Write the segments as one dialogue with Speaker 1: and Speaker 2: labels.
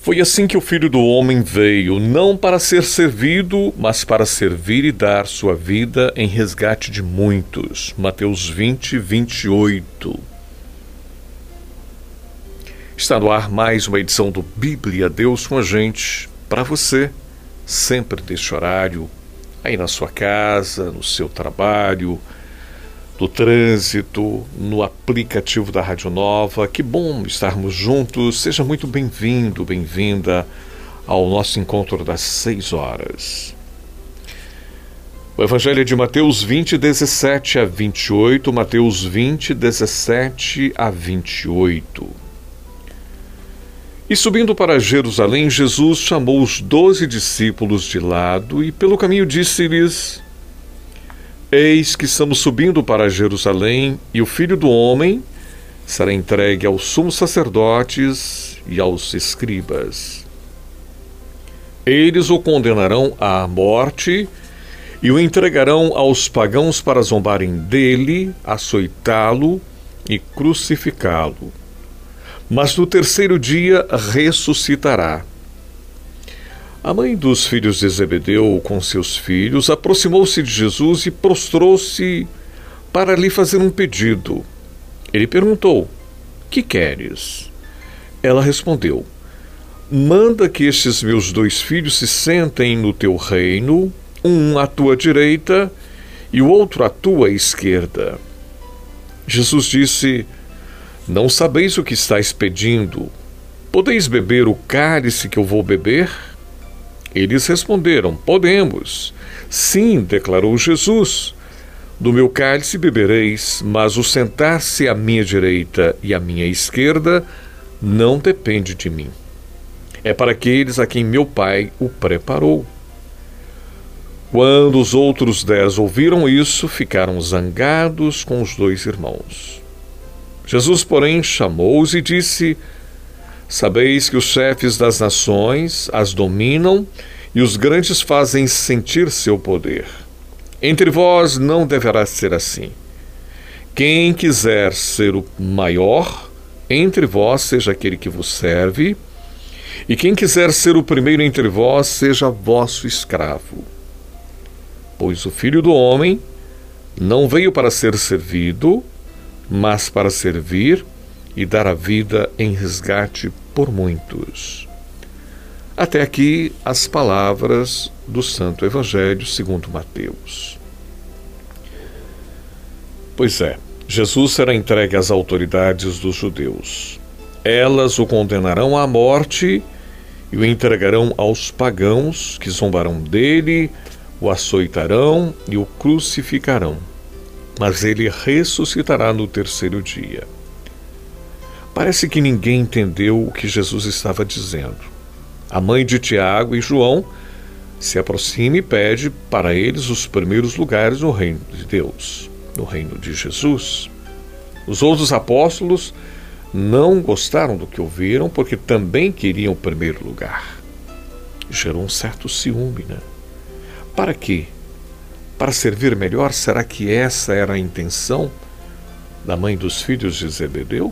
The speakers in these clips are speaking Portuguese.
Speaker 1: Foi assim que o Filho do Homem veio, não para ser servido, mas para servir e dar sua vida em resgate de muitos. Mateus 20, 28. Está no ar mais uma edição do Bíblia Deus com a gente, para você, sempre neste horário, aí na sua casa, no seu trabalho, no trânsito, no aplicativo da Rádio Nova. Que bom estarmos juntos. Seja muito bem-vindo, bem-vinda ao nosso encontro das 6 horas. O Evangelho é de Mateus 20, 17 a 28, Mateus 20, 17 a 28. E subindo para Jerusalém, Jesus chamou os 12 discípulos de lado e pelo caminho disse-lhes: Eis que estamos subindo para Jerusalém, e o Filho do Homem será entregue aos sumos sacerdotes e aos escribas. Eles o condenarão à morte e o entregarão aos pagãos para zombarem dele, açoitá-lo e crucificá-lo. Mas no terceiro dia ressuscitará. A mãe dos filhos de Zebedeu, com seus filhos, aproximou-se de Jesus e prostrou-se para lhe fazer um pedido. Ele perguntou: Que queres? Ela respondeu: Manda que estes meus 2 filhos se sentem no teu reino, um à tua direita e o outro à tua esquerda. Jesus disse: Não sabeis o que estáis pedindo. Podeis beber o cálice que eu vou beber? Eles responderam: Podemos. Sim, declarou Jesus, do meu cálice bebereis, mas o sentar-se à minha direita e à minha esquerda não depende de mim. É para aqueles a quem meu Pai o preparou. Quando os outros 10 ouviram isso, ficaram zangados com os 2 irmãos. Jesus, porém, chamou-os e disse: Sabeis que os chefes das nações as dominam e os grandes fazem sentir seu poder. Entre vós não deverá ser assim. Quem quiser ser o maior, entre vós seja aquele que vos serve, e quem quiser ser o primeiro entre vós, seja vosso escravo. Pois o Filho do Homem não veio para ser servido, mas para servir e dar a vida em resgate por muitos. Até aqui as palavras do Santo Evangelho segundo Mateus. Pois é, Jesus será entregue às autoridades dos judeus. Elas o condenarão à morte e o entregarão aos pagãos, que zombarão dele, o açoitarão e o crucificarão. Mas ele ressuscitará no terceiro dia. Parece que ninguém entendeu o que Jesus estava dizendo. A mãe de Tiago e João se aproxima e pede para eles os primeiros lugares no reino de Deus, no reino de Jesus. Os outros apóstolos não gostaram do que ouviram porque também queriam o primeiro lugar. Gerou um certo ciúme, né? Para quê? Para servir melhor? Será que essa era a intenção da mãe dos filhos de Zebedeu?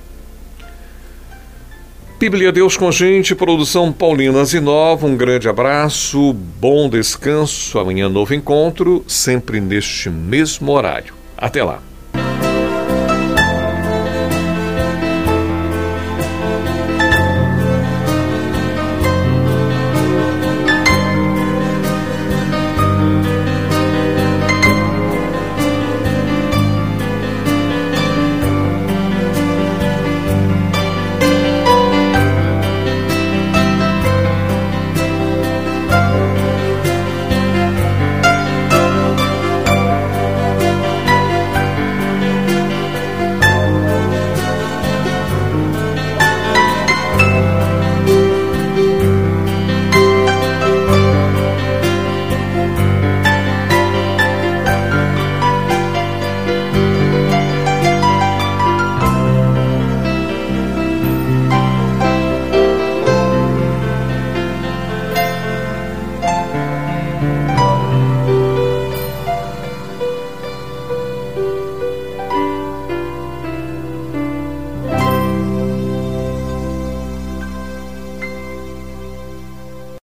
Speaker 1: Bíblia Deus com a gente, produção Paulina Zinova. Um grande abraço, bom descanso. Amanhã novo encontro, sempre neste mesmo horário. Até lá.